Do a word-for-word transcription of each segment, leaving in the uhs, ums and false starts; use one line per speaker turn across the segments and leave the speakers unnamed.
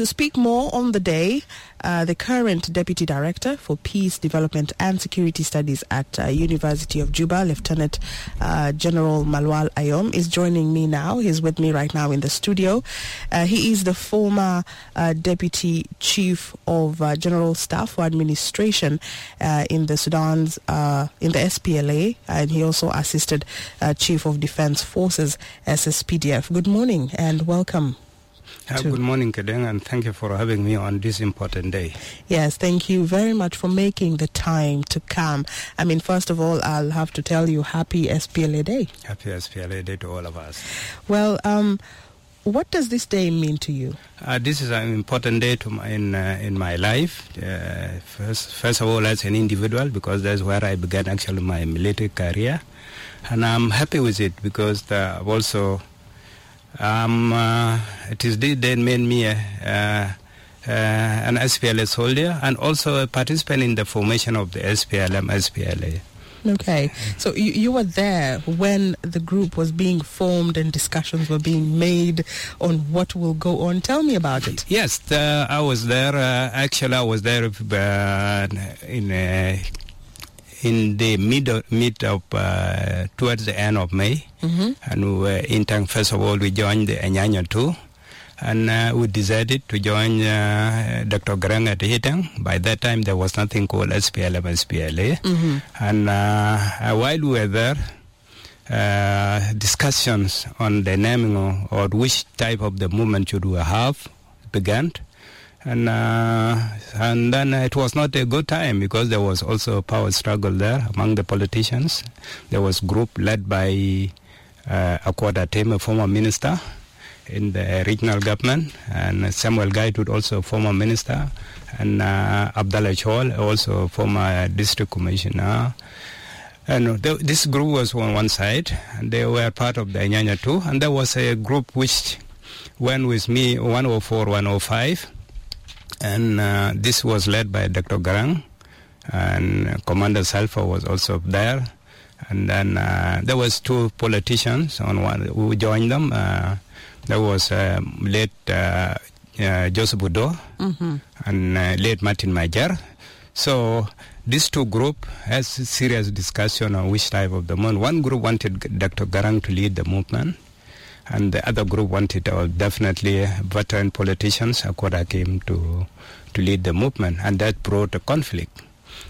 to speak more on the day, uh, the current Deputy Director for Peace, Development and Security Studies at uh, University of Juba, Lieutenant uh, General Malwal Ayom, is joining me now. He's with me right now in the studio. Uh, he is the former uh, Deputy Chief of uh, General Staff for Administration uh, in the Sudan's, uh, in the S P L A, and he also assisted uh, Chief of Defense Forces, S S P D F. Good morning and welcome.
Uh, good morning, Kedeng, and thank you for having me on this important day.
Yes, thank you very much for making the time to come. I mean, first of all, I'll have to tell you happy S P L A Day.
Happy S P L A Day to all of us.
Well, um, what does this day mean to you?
Uh, this is an important day to my, in, uh, in my life. Uh, first, first of all, as an individual, because that's where I began actually my military career. And I'm happy with it because uh, I've also... Um, uh, it is this that made me a, uh, uh, an S P L A soldier and also a participant in the formation of the S P L M S P L A.
Okay, so you, you were there when the group was being formed and discussions were being made on what will go on. Tell me about it.
Yes, the, I was there. Uh, actually, I was there uh, in uh, in the mid of, mid of uh, towards the end of May. Mm-hmm. And we were in time. First of all, we joined the Anyanya two, and uh, we decided to join uh, Doctor Garang at Hitang. By that time, there was nothing called S P L M S P L A. Mm-hmm. And uh, while we were there, uh, discussions on the naming or, or which type of the movement should we have began. And uh, and then it was not a good time because there was also a power struggle there among the politicians. There was a group led by uh, Akwad Atem, a former minister in the regional government, and Samuel Gaitut, also a former minister, and uh, Abdallah Chol, also a former district commissioner. And th- this group was on one side, and they were part of the Anyanya too. And there was a group which went with me, one oh four, one oh five. And uh, this was led by Doctor Garang, and Commander Salfa was also there. And then uh, there was two politicians on one who joined them. Uh, there was uh, late uh, uh, Joseph Budo mm-hmm. and uh, late Martin Majer. So these two groups had serious discussion on which type of the movement. One group wanted Doctor Garang to lead the movement, and the other group wanted uh, definitely veteran politicians, Akwada, came to to lead the movement, and that brought a conflict.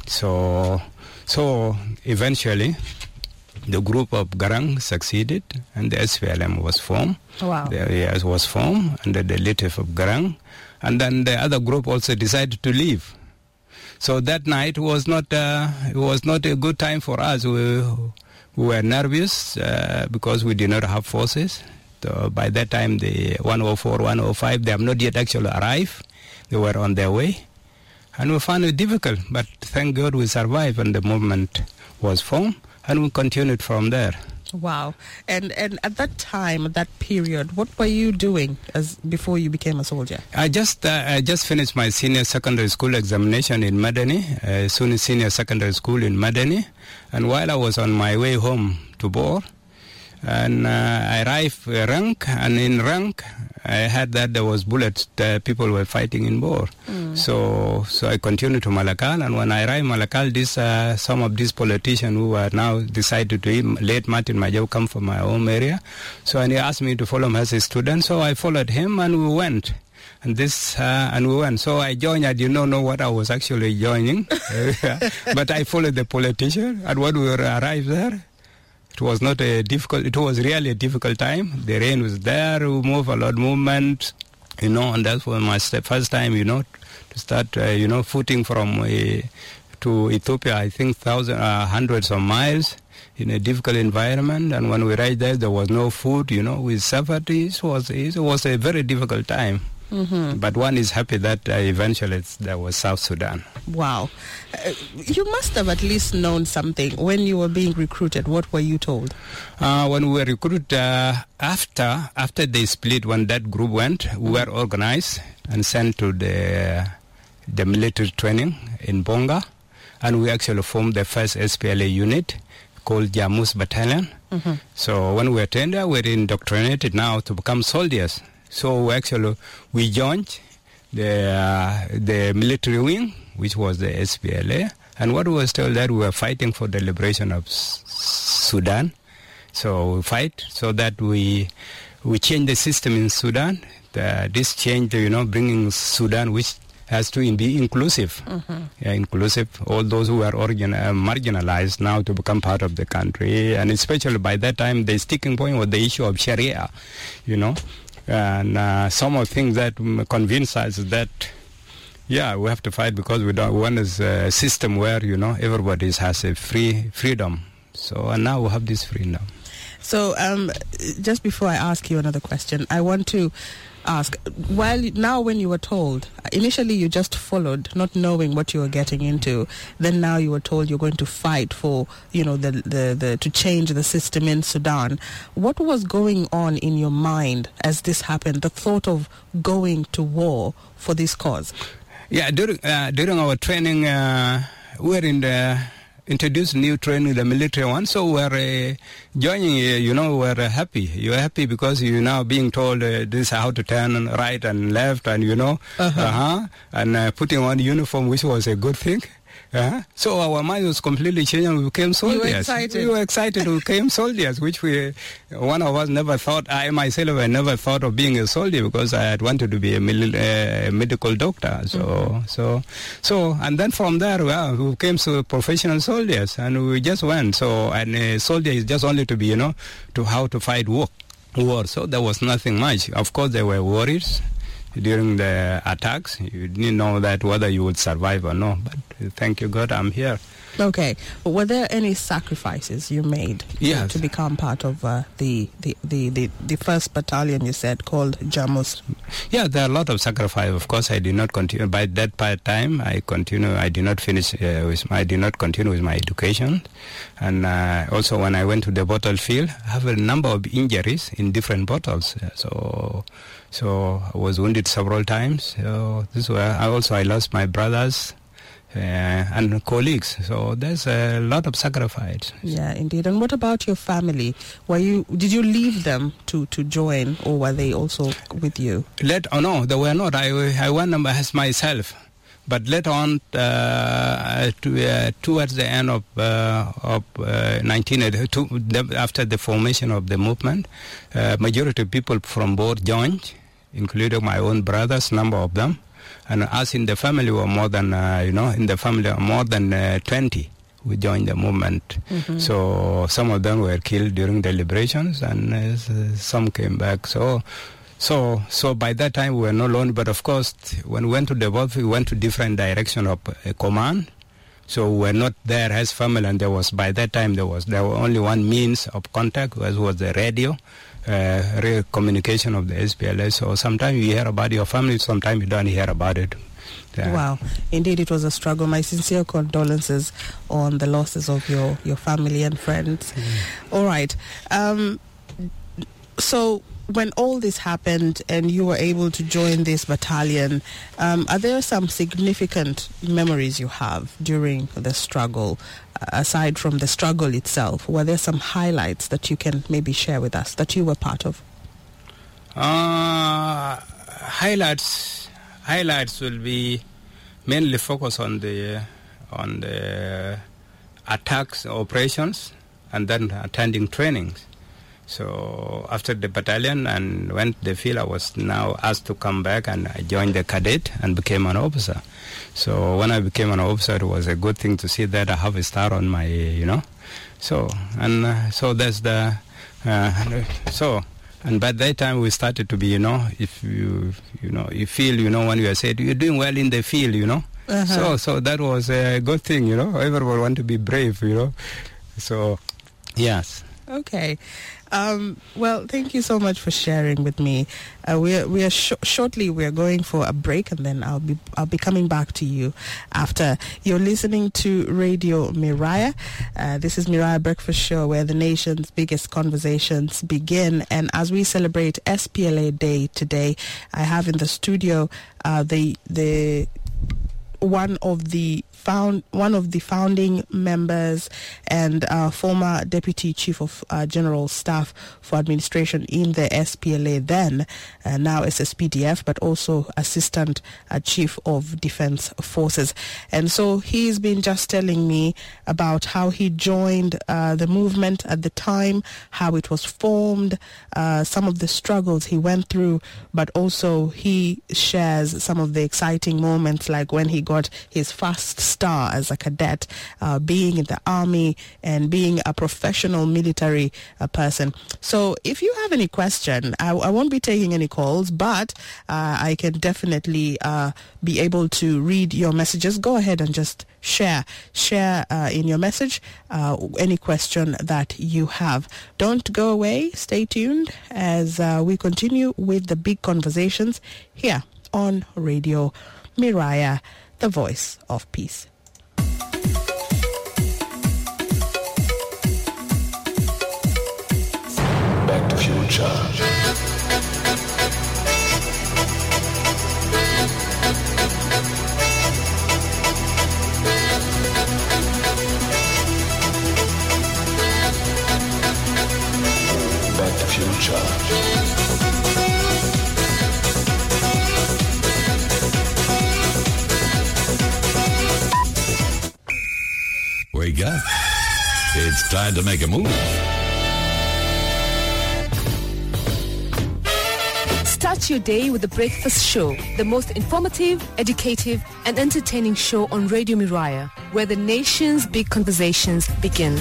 So, so eventually, the group of Garang succeeded, and the S P L M was formed.
Wow!
The, yes, was formed under the leadership of Garang, and then the other group also decided to leave. So that night was not uh, it was not a good time for us. We, we were nervous uh, because we did not have forces. So by that time, the one oh four, one oh five, they have not yet actually arrived. They were on their way. And we found it difficult, but thank God we survived and the movement was formed, and we continued from there.
Wow. And and at that time, at that period, what were you doing as before you became a soldier?
I just uh, I just finished my senior secondary school examination in Madani, uh, SUNY Senior Secondary School in Madani. And while I was on my way home to Bor, and uh, I arrived uh, rank, and in rank, I heard that there was bullets that people were fighting in Bor. Mm. So so I continued to Malakal, and when I arrived in Malakal, this, uh, some of these politicians who are now decided to him, late Martin Majau, come from my home area. So and he asked me to follow him as a student, so I followed him and we went. And this, uh, and we went. So I joined. I did not know what I was actually joining, but I followed the politician. And when we arrived there, it was not a difficult, it was really a difficult time. The rain was there, we moved a lot of movement, you know, and that was my first time, you know, to start, uh, you know, footing from uh, to Ethiopia, I think thousands, uh, hundreds of miles in a difficult environment. And when we arrived there, there was no food, you know, we suffered. It was, it was a very difficult time. Mm-hmm. But one is happy that uh, eventually it's, there was South Sudan.
Wow. Uh, you must have at least known something when you were being recruited. What were you told?
Uh, when we were recruited, uh, after after they split, when that group went, we were organized and sent to the, the military training in Bonga. And we actually formed the first S P L A unit called Jamus Battalion. Mm-hmm. So when we were tender, we were indoctrinated now to become soldiers. So actually, we joined the uh, the military wing, which was the S P L A, and what we was told that we were fighting for the liberation of S- Sudan. So we fight so that we we change the system in Sudan. The, this change, you know, bringing Sudan, which has to be inclusive, mm-hmm. yeah, inclusive. All those who are organ, uh, marginalized now to become part of the country, and especially by that time, the sticking point was the issue of Sharia, you know, and uh, some of the things that convince us that, yeah, we have to fight because we don't want a system where, you know, everybody has a free freedom. So and now we have this freedom.
So um, just before I ask you another question, I want to ask, while now when you were told, initially you just followed, not knowing what you were getting into, then now you were told you're going to fight for, you know, the, the, the to change the system in Sudan. What was going on in your mind as this happened, the thought of going to war for this cause?
Yeah, during, uh, during our training, uh, we were in the... introduced new training, the military one. So we're uh, joining, uh, you know, we're uh, happy. You're happy because you're now being told uh, this how to turn right and left and, you know, uh-huh. Uh-huh, and uh, putting on uniform, which was a good thing. Uh-huh. So our mind was completely changed and we became soldiers.
You were excited.
We were excited. We became soldiers, which we, one of us never thought, I myself, I never thought of being a soldier because I had wanted to be a, mil- uh, medical doctor. So, mm-hmm. so, so, and then from there, well, we became so professional soldiers and we just went. So, and a soldier is just only to be, you know, to how to fight war. war. So there was nothing much. Of course, there were worries during the attacks. You didn't know that whether you would survive or not, but thank you God I'm here.
Okay. Were there any sacrifices you made
yes.
to become part of uh, the, the, the, the, the first battalion you said called Jamus?
Yeah, there are a lot of sacrifice. Of course, I did not continue. By that part time, I continue. I did not finish uh, with my, I did not continue with my education. And uh, also when I went to the battlefield, I have a number of injuries in different battles. So... So I was wounded several times. So this way, I also I lost my brothers uh, and colleagues. So there's a lot of sacrifice.
Yeah, indeed. And what about your family? Were you did you leave them to, to join, or were they also with you?
Let oh no, they were not. I I went as myself. But later on, uh, to, uh, towards the end of uh, of uh, nineteen eighty-two, after the formation of the movement, uh, majority of people from both joined, including my own brothers, number of them, and us in the family were more than uh, you know in the family more than uh, twenty. We joined the movement. Mm-hmm. So some of them were killed during the liberations, and uh, some came back. So. So, so by that time we were no longer, but of course, when we went to the battlefield, we went to different direction of uh, command. So we were not there as family, and there was, by that time, there was, there was only one means of contact, was, was the radio, uh, radio communication of the S P L A. So sometimes you hear about your family, sometimes you don't hear about it. Yeah.
Wow. Indeed, it was a struggle. My sincere condolences on the losses of your, your family and friends. Mm. All right. Um, so... When all this happened and you were able to join this battalion, um, are there some significant memories you have during the struggle, uh, aside from the struggle itself? Were there some highlights that you can maybe share with us that you were part of?
Uh, highlights, highlights will be mainly focused on the on the attacks, operations, and then attending trainings. So after the battalion and went to the field, I was now asked to come back, and I joined the cadet and became an officer. So when I became an officer, it was a good thing to see that I have a star on my, you know. So and uh, so that's the uh, so and by that time we started to be, you know, if you you know you feel, you know, when you are said you're doing well in the field, you know. Uh-huh. So so that was a good thing, you know. Everyone want to be brave, you know. So yes.
Okay. Um, well, thank you so much for sharing with me. Uh, we are, we are sh- shortly we are going for a break, and then I'll be I'll be coming back to you after. You're listening to Radio Miriah. Uh, this is Miriah Breakfast Show, where the nation's biggest conversations begin. And as we celebrate S P L A Day today, I have in the studio uh, the the one of the found one of the founding members and uh, former Deputy Chief of uh, General Staff for Administration in the S P L A then, uh, now S S P D F, but also Assistant uh, Chief of Defense Forces. And so he's been just telling me about how he joined uh, the movement at the time, how it was formed, uh, some of the struggles he went through, but also he shares some of the exciting moments, like when he got his first star as a cadet, uh, being in the army and being a professional military uh, person. So if you have any question, I, I won't be taking any calls, but uh, I can definitely uh, be able to read your messages. Go ahead and just share share uh, in your message uh, any question that you have. Don't go away. Stay tuned as uh, we continue with the big conversations here on Radio Miraya, the voice of peace.
Back to Future. Back to Future.
Wake up. It's time to make a move.
Start your day with The Breakfast Show, the most informative, educative, and entertaining show on Radio Miraya, where the nation's big conversations begin.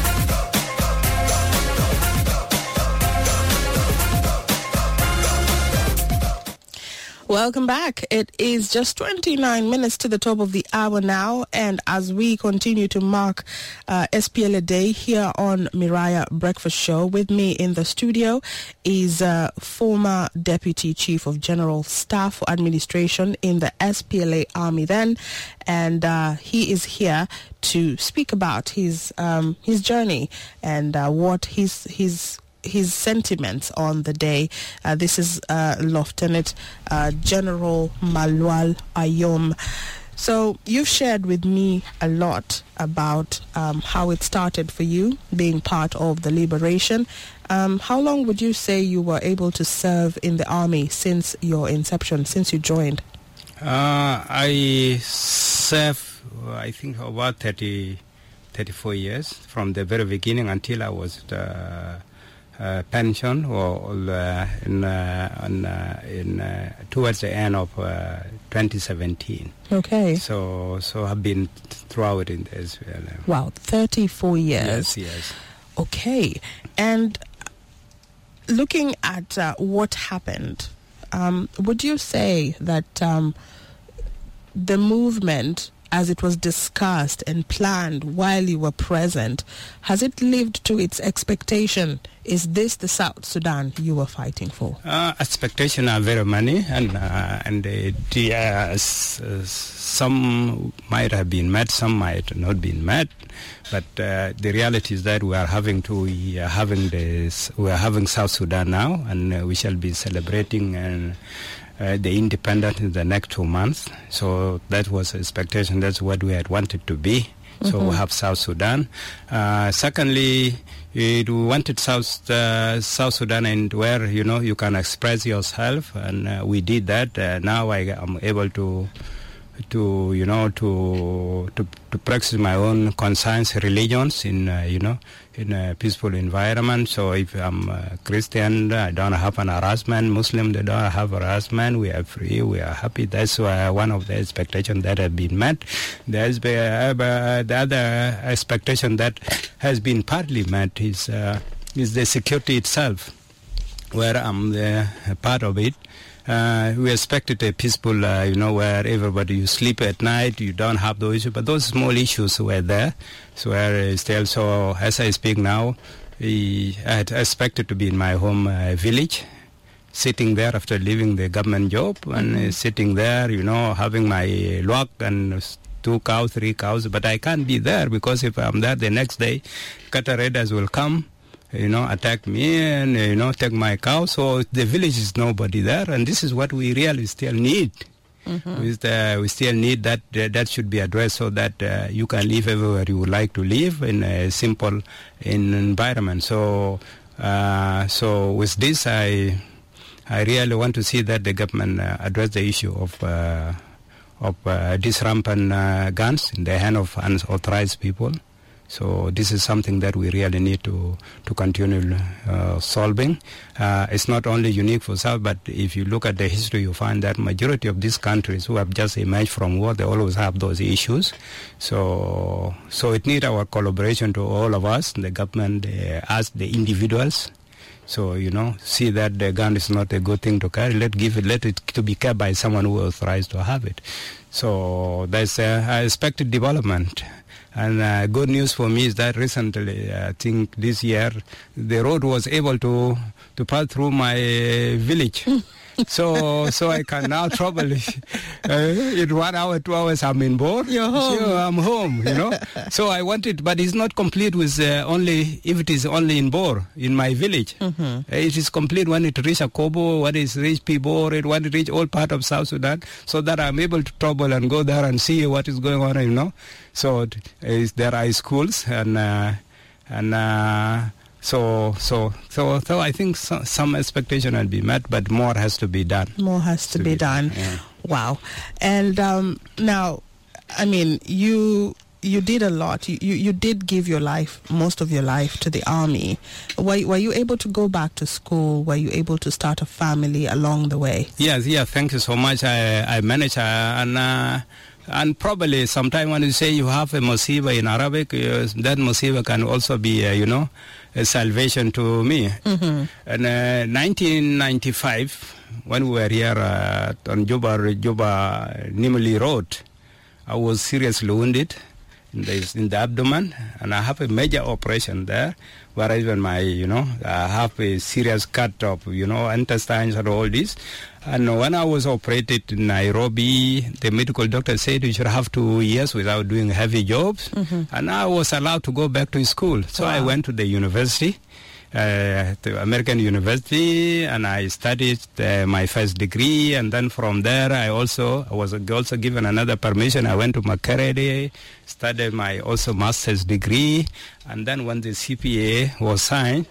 Welcome back. It is just twenty-nine minutes to the top of the hour now, and as we continue to mark uh, S P L A Day here on Miraya Breakfast Show, with me in the studio is uh, former Deputy Chief of General Staff for Administration in the S P L A Army then, and uh, he is here to speak about his um, his journey and uh, what his his his sentiments on the day. Uh, this is uh, Lieutenant uh, General Malwal Ayom. So you've shared with me a lot about um, how it started for you being part of the liberation. Um, how long would you say you were able to serve in the army since your inception, since you joined?
Uh, I served, I think, about thirty, thirty-four years from the very beginning until I was uh, Uh, pension or uh, in, uh, on, uh, in uh, towards the end of uh, twenty seventeen.
Okay.
So so I've been throughout in this. Uh,
wow, thirty-four years.
Yes, yes.
Okay, and looking at uh, what happened, um, would you say that um, the movement, as it was discussed and planned while you were present, has it lived to its expectation? Is this the South Sudan you were fighting for?
Uh, expectations are very many, and uh, and uh, the, uh, s- uh, some might have been met, some might not been met. But uh, the reality is that we are having to we are having this we are having South Sudan now, and uh, we shall be celebrating and. Uh, the independence in the next two months. So that was expectation. That's what we had wanted to be. So
Mm-hmm.
we have South Sudan. Uh, secondly, it, we wanted South uh, South Sudan, and where you know you can express yourself, and uh, we did that. Uh, now I am able to to you know to to to practice my own conscience religions in uh, you know in a peaceful environment. So if I'm a Christian, I don't have an harassment. Muslim, they don't have harassment. We are free. We are happy. That's uh, one of the expectations that have been met. There's uh, the other expectation that has been partly met is uh, is the security itself, where I'm the part of it. Uh, we expected a peaceful, uh, you know, where everybody, you sleep at night, you don't have those issues, but those small issues were there. So where still, so as I speak now, I had expected to be in my home uh, village, sitting there after leaving the government job, and uh, sitting there, you know, having my luck and two cows, three cows, but I can't be there because if I'm there the next day, Qatar Raiders will come, you know, attack me and, you know, take my cow. So the village is nobody there, and this is what we really still need. Mm-hmm. We, uh, we still need that. Uh, that should be addressed so that uh, you can live everywhere you would like to live in a simple in environment. So, uh, so with this, I I really want to see that the government uh, address the issue of uh, of uh, these rampant uh, guns in the hand of unauthorized people. So this is something that we really need to to continue uh, solving. Uh, it's not only unique for South, but if you look at the history, you find that majority of these countries who have just emerged from war, they always have those issues. So so it needs our collaboration to all of us, the government, uh, us, the individuals. So, you know, see that the gun is not a good thing to carry. Let give it, let it to be kept by someone who is authorized to have it. So there's a, a expected development. And uh, good news for me is that recently, I think this year, the road was able to to pass through my uh, village. so so I can now travel uh, in one hour, two hours. I'm in Bor.
You're home.
So I'm home. You know. So I want it, but it's not complete with uh, only if it is only in Bor, in my village.
Mm-hmm.
Uh, it is complete when it reach Akobo, when it reach Pibor, it when it reach all part of South Sudan, so that I'm able to travel and go there and see what is going on. You know. So uh, there are schools and uh, and. Uh, So, so, so, so I think so, some expectation will be met, but more has to be done.
More has to, to be, be done. done.
Yeah.
Wow. And um, now, I mean, you you did a lot. You, you you did give your life, most of your life, to the army. Were were you able to go back to school? Were you able to start a family along the way?
Yes, yeah. Thank you so much. I I managed uh, and. Uh, And probably sometime when you say you have a musiba in Arabic, uh, that musiba can also be, uh, you know, a salvation to me.
Mm-hmm.
In uh, nineteen ninety-five, when we were here uh, on Juba, Juba Nimali Road, I was seriously wounded in the, in the abdomen, and I have a major operation there, where even my, you know, I have a serious cut of, you know, intestines and all this. And when I was operated in Nairobi, the medical doctor said you should have two years without doing heavy jobs.
Mm-hmm.
And I was allowed to go back to school. So wow. I went to the university, uh, the American University, and I studied uh, my first degree. And then from there, I also I was also given another permission. I went to Makerere, studied my also master's degree. And then when the C P A was signed,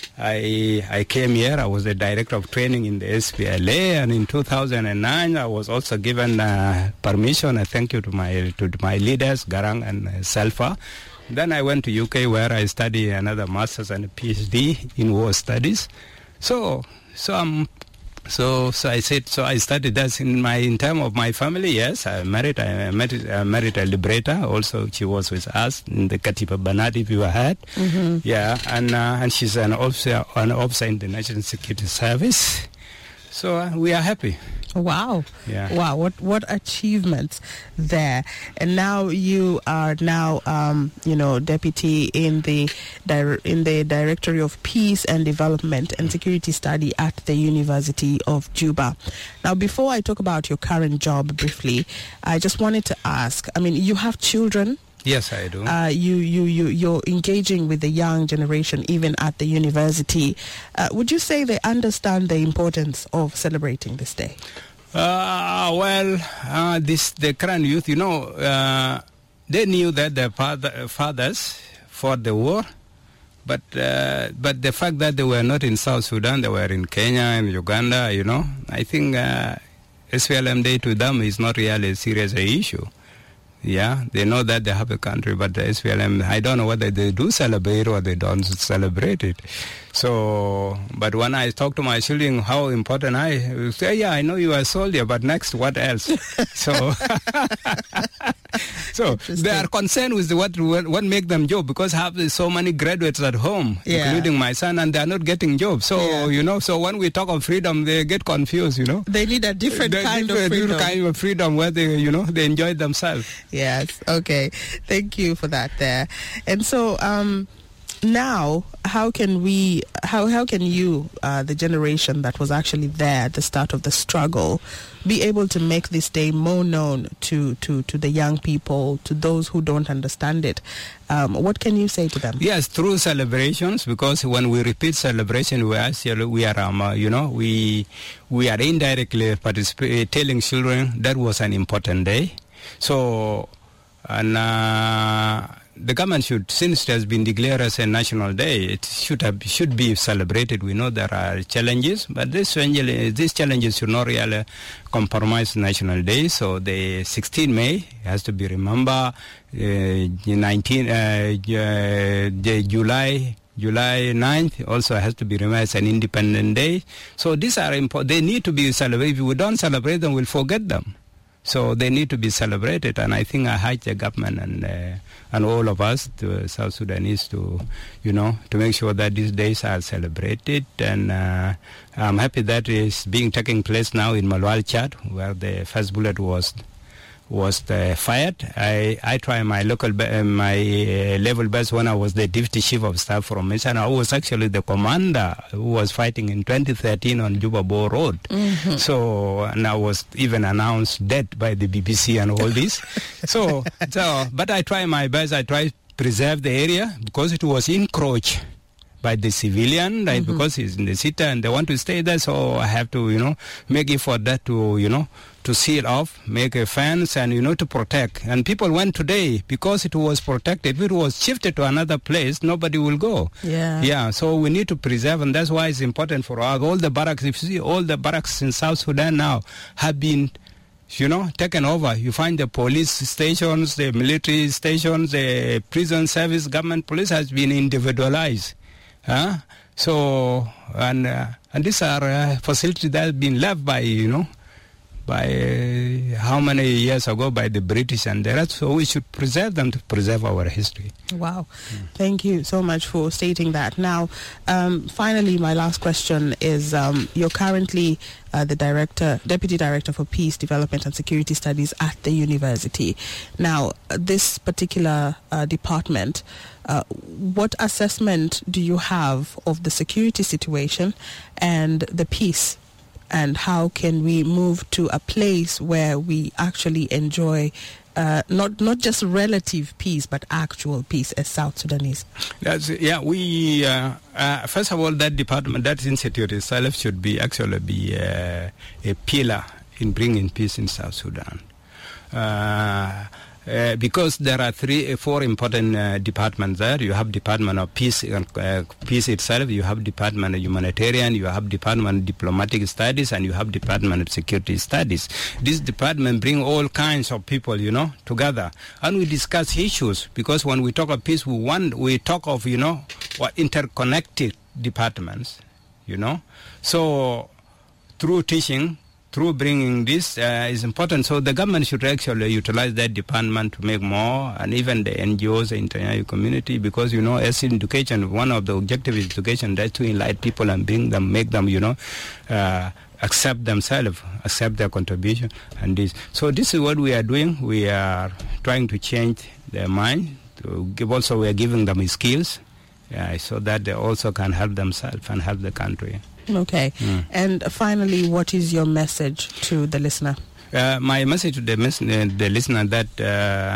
I I came here. I was the director of training in the S P L A, and in two thousand nine I was also given uh, permission. I thank you to my to my leaders, Garang and uh, Selfa. Then I went to U K, where I studied another master's and a PhD in war studies. So so I'm. So, so I said, so I studied that in my, in terms of my family, yes, I married, I married, I married a liberator. Also, she was with us in the Katiba Banati we had.
Mm-hmm.
Yeah, and, uh, and she's an officer, an officer in the National Security Service. So uh, we are happy.
Wow.
Yeah.
Wow. What what achievements there. And now you are now, um, you know, deputy in the dir- in the Directorate of Peace and Development and Security Study at the University of Juba. Now, before I talk about your current job briefly, I just wanted to ask, I mean, you have children.
Yes, I do.
Uh, you, you, you, you're engaging with the young generation, even at the university. Uh, would you say they understand the importance of celebrating this day?
Uh, well, uh, this the current youth, you know, uh, they knew that their father, fathers fought the war, but uh, but the fact that they were not in South Sudan, they were in Kenya and Uganda, you know, I think uh, S P L M Day to them is not really a serious issue. Yeah, they know that they have a country, but the S P L M, I don't know whether they do celebrate or they don't celebrate it. So, but when I talk to my children, how important I say, yeah, I know you are a soldier, but next, what else? so, so they are concerned with what what, what make them job, because I have so many graduates at home,
yeah.
including my son, and they are not getting jobs. So,
yeah.
you know, so when we talk of freedom, they get confused, you know.
They need a different
they
kind
different,
of freedom.
Different kind of freedom where they, you know, they enjoy themselves.
Yes. Okay. Thank you for that there. And so, um, now, how can we, how how can you, uh, the generation that was actually there at the start of the struggle, be able to make this day more known to, to, to the young people, to those who don't understand it? Um, what can you say to them?
Yes, through celebrations, because when we repeat celebration, we actually we are, um, uh, you know, we we are indirectly participating, telling children that was an important day. So, and uh, the government should, since it has been declared as a national day, it should have should be celebrated. We know there are challenges, but this these challenges should not really compromise national day. So the sixteenth of May has to be remembered. Uh, nineteen uh, the July. July ninth also has to be remembered as an independent day. So these are important. They need to be celebrated. If we don't celebrate them, we'll forget them. So they need to be celebrated, and I think I urge the government and uh, and all of us, the South Sudanese, to, you know, to make sure that these days are celebrated. And uh, I'm happy that is being taking place now in Malwal, Chad, where the first bullet was was uh, fired. I I try my local be- uh, my uh, level best when I was the deputy chief of staff from Mission. I was actually the commander who was fighting in twenty thirteen on Juba Bo Road. Mm-hmm. So, and I was even announced dead by the B B C and all this. so, so, but I try my best. I try to preserve the area because it was encroached by the civilian, right? Mm-hmm. Because he's in the city and they want to stay there. So I have to, you know, make effort that to, you know, to seal off, make a fence, and, you know, to protect. And people went today because it was protected. If it was shifted to another place, nobody will go.
Yeah.
Yeah, so we need to preserve, and that's why it's important for us. All the barracks, if you see, all the barracks in South Sudan now have been, you know, taken over. You find the police stations, the military stations, the prison service, government police has been individualized. Huh? So, and uh, and these are uh, facilities that have been left by, you know, by uh, how many years ago by the British and the rest. So we should preserve them to preserve our history.
Wow. Mm. Thank you so much for stating that. Now, um, finally, my last question is, um, you're currently uh, the director, Deputy Director for Peace, Development and Security Studies at the university. Now, this particular uh, department, uh, what assessment do you have of the security situation and the peace? And how can we move to a place where we actually enjoy uh, not not just relative peace, but actual peace as South Sudanese?
That's, yeah, we, uh, uh, first of all, that department, that institute itself should be actually be uh, a pillar in bringing peace in South Sudan. Uh, Uh, because there are three, uh, four important uh, departments there. You have Department of Peace, uh, Peace itself. You have Department of Humanitarian. You have Department of Diplomatic Studies, and you have Department of Security Studies. This department bring all kinds of people, you know, together, and we discuss issues. Because when we talk of peace, we want we talk of, you know, what interconnected departments, you know. So through teaching, through bringing this uh, is important. So the government should actually utilize that department to make more, and even the N G Os, the international community, because, you know, as in education, one of the objectives is education, that's to enlighten people and bring them, make them, you know, uh, accept themselves, accept their contribution, and this. So this is what we are doing. We are trying to change their mind. To give also, we are giving them skills, yeah, so that they also can help themselves and help the country.
Okay. Mm. And finally, what is your message to the listener?
Uh, my message to the, the listener that uh,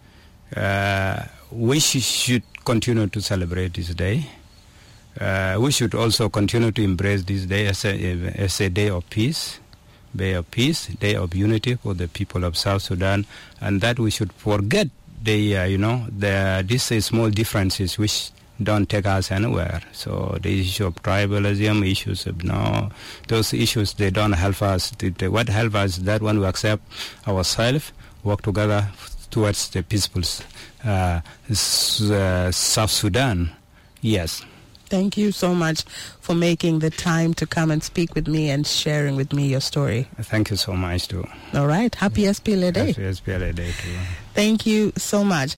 uh, we sh- should continue to celebrate this day. Uh, we should also continue to embrace this day as a, as a day of peace, day of peace, day of unity for the people of South Sudan, and that we should forget the, uh, you know, the these uh, small differences which don't take us anywhere. So the issue of tribalism, issues of, you know, those issues, they don't help us. The, the, what helps us is that when we accept ourselves, work together towards the peaceful uh, s- uh, South Sudan. Yes.
Thank you so much for making the time to come and speak with me and sharing with me your story.
Thank you so much, too.
All right. Happy S P L A Day.
Happy S P L A Day, too.
Thank you so much.